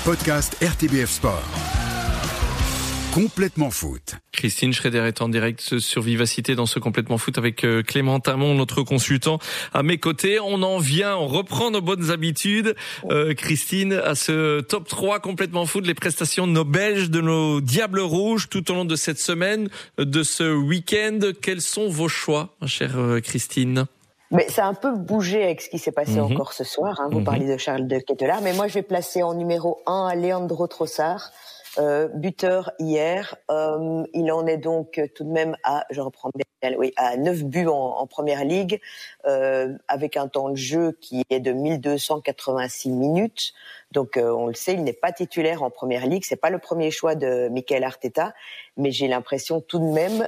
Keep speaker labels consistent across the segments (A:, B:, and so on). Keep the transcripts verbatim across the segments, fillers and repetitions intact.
A: Podcast R T B F Sport. Complètement foot.
B: Christine Schreder est en direct sur Vivacité dans ce Complètement foot avec Clément Tamon, notre consultant à mes côtés. On en vient, on reprend nos bonnes habitudes. Euh, Christine, à ce top trois Complètement foot, les prestations de nos Belges, de nos Diables Rouges tout au long de cette semaine, de ce week-end. Quels sont vos choix, ma chère Christine ?
C: Mais ça a un peu bougé avec ce qui s'est passé mmh. encore ce soir. Hein. Vous mmh. parlez de Charles de Ketelaere, mais moi je vais placer en numéro un Leandro Trossard. Euh, buteur hier, euh, il en est donc tout de même à, je reprends bien, oui, à neuf buts en, en première ligue, euh, avec un temps de jeu qui est de mille deux cent quatre-vingt-six minutes. Donc euh, on le sait, il n'est pas titulaire en première ligue. C'est pas le premier choix de Mikel Arteta, mais j'ai l'impression tout de même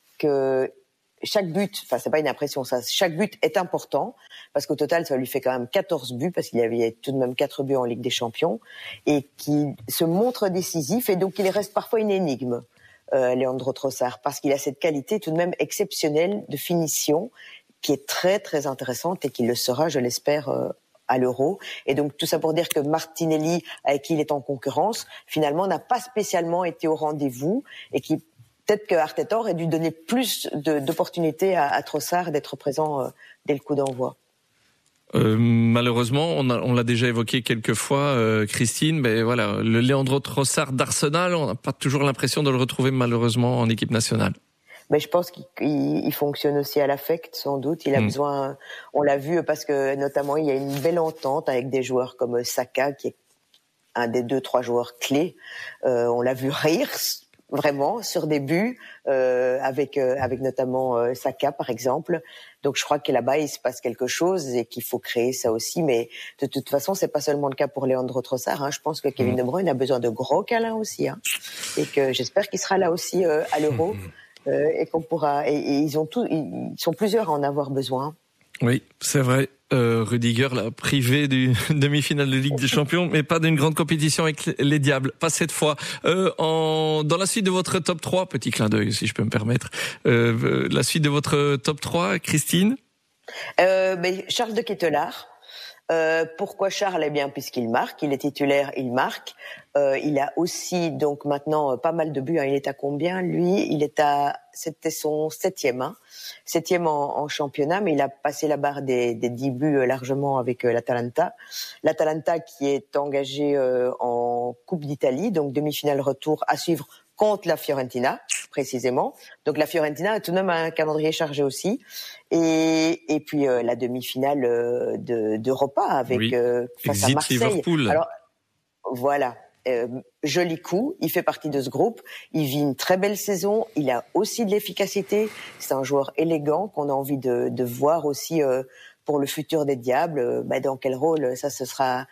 C: que chaque but, enfin c'est pas une impression, ça, chaque but est important parce qu'au total ça lui fait quand même quatorze buts parce qu'il y avait tout de même quatre buts en Ligue des Champions et qui se montre décisif et donc il reste parfois une énigme, euh, Leandro Trossard, parce qu'il a cette qualité tout de même exceptionnelle de finition qui est très très intéressante et qui le sera, je l'espère, euh, à l'Euro. Et donc tout ça pour dire que Martinelli, avec qui il est en concurrence, finalement n'a pas spécialement été au rendez-vous et qui peut-être que Arteta aurait dû donner plus de, d'opportunités à, à Trossard d'être présent euh, dès le coup d'envoi.
B: Euh, malheureusement, on, a, on l'a déjà évoqué quelques fois, euh, Christine, mais voilà, le Leandro Trossard d'Arsenal, on n'a pas toujours l'impression de le retrouver malheureusement en équipe nationale.
C: Mais je pense qu'il il, il fonctionne aussi à l'affect, sans doute. Il a mmh. besoin, on l'a vu parce que notamment il y a une belle entente avec des joueurs comme Saka, qui est un des deux, trois joueurs clés. Euh, on l'a vu rire. Vraiment sur des buts euh, avec euh, avec notamment euh, Saka par exemple. Donc je crois que là-bas il se passe quelque chose et qu'il faut créer ça aussi. Mais de toute façon c'est pas seulement le cas pour Leandro Trossard. Hein. Je pense que Kevin De Bruyne a besoin de gros câlins aussi. Hein. Et que j'espère qu'il sera là aussi euh, à l'Euro euh, et qu'on pourra. Et, et ils ont tous, ils sont plusieurs à en avoir besoin.
B: Oui, c'est vrai. Euh, Rudiger l'a privé du demi-finale de Ligue des Champions, mais pas d'une grande compétition avec les Diables, pas cette fois. Euh, en, dans la suite de votre top trois, petit clin d'œil si je peux me permettre, euh, la suite de votre top trois, Christine ?
C: euh, ben, Charles de Ketelaere. Euh, pourquoi Charles ? Eh bien, puisqu'il marque, il est titulaire, il marque. Euh, il a aussi donc maintenant pas mal de buts. Hein. Il est à combien lui ? Il est à, c'était son septième, hein. septième en, en championnat, mais il a passé la barre des, des dix buts largement avec euh, l'Atalanta. L'Atalanta qui est engagé euh, en Coupe d'Italie, donc demi-finale retour à suivre contre la Fiorentina, précisément. Donc la Fiorentina a tout de même un calendrier chargé aussi. Et, et puis euh, la demi-finale euh, de, d'Europa avec
B: oui.
C: euh, face
B: Exit
C: à Marseille.
B: Liverpool.
C: Alors voilà, euh, joli coup. Il fait partie de ce groupe. Il vit une très belle saison. Il a aussi de l'efficacité. C'est un joueur élégant qu'on a envie de, de voir aussi euh, pour le futur des Diables. Euh, bah, dans quel rôle ça, ce sera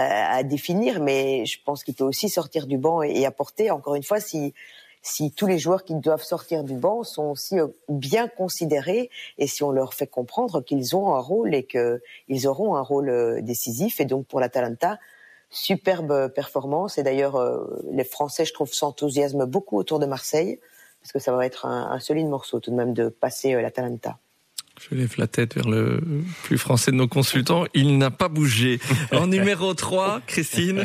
C: à définir, mais je pense qu'il peut aussi sortir du banc et apporter, encore une fois, si si tous les joueurs qui doivent sortir du banc sont aussi bien considérés et si on leur fait comprendre qu'ils ont un rôle et qu'ils auront un rôle décisif. Et donc pour l'Atalanta, superbe performance. Et d'ailleurs, les Français, je trouve, s'enthousiasment beaucoup autour de Marseille parce que ça va être un, un solide morceau tout de même de passer l'Atalanta.
B: Je lève la tête vers le plus français de nos consultants. Il n'a pas bougé. En numéro trois, Christine.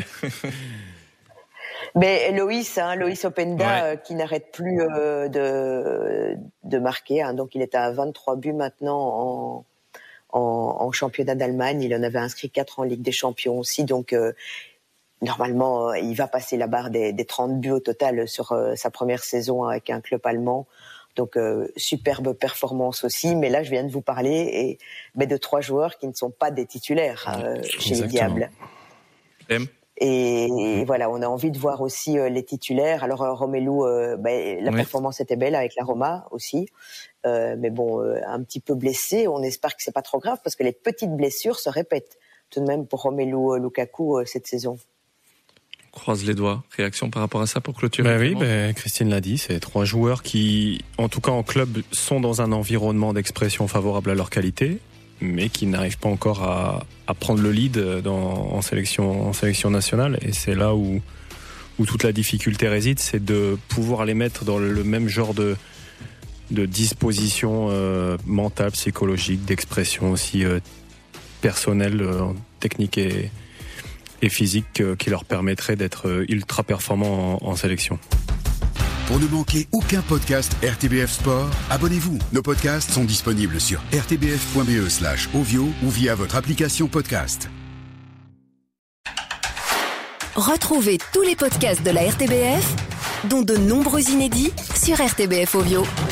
C: Mais Loïs, hein, Loïs Openda, ouais. euh, qui n'arrête plus euh, de, de marquer. Hein, donc il est à vingt-trois buts maintenant en, en, en championnat d'Allemagne. Il en avait inscrit quatre en Ligue des Champions aussi. Donc euh, normalement, euh, il va passer la barre des, des trente buts au total sur euh, sa première saison avec un club allemand. Donc, euh, superbe performance aussi. Mais là, je viens de vous parler et, mais de trois joueurs qui ne sont pas des titulaires euh, chez les Diables. Et, et voilà, on a envie de voir aussi euh, les titulaires. Alors, euh, Romelu, euh, ben, la oui. performance était belle avec la Roma aussi. Euh, mais bon, euh, un petit peu blessé. On espère que c'est pas trop grave parce que les petites blessures se répètent tout de même pour Romelu Lukaku euh, cette saison.
B: Croise les doigts. Réaction par rapport à ça pour clôturer.
D: Bah oui, bah, Christine l'a dit, c'est trois joueurs qui, en tout cas en club, sont dans un environnement d'expression favorable à leur qualité, mais qui n'arrivent pas encore à, à prendre le lead dans, en, sélection, en sélection nationale. Et c'est là où, où toute la difficulté réside, c'est de pouvoir les mettre dans le même genre de, de disposition euh, mentale, psychologique, d'expression aussi euh, personnelle, euh, technique et et physique qui leur permettrait d'être ultra performants en, en sélection.
A: Pour ne manquer aucun podcast R T B F Sport, abonnez-vous. Nos podcasts sont disponibles sur r t b f point b e slash ovio ou via votre application podcast.
E: Retrouvez tous les podcasts de la R T B F, dont de nombreux inédits, sur R T B F Ovio.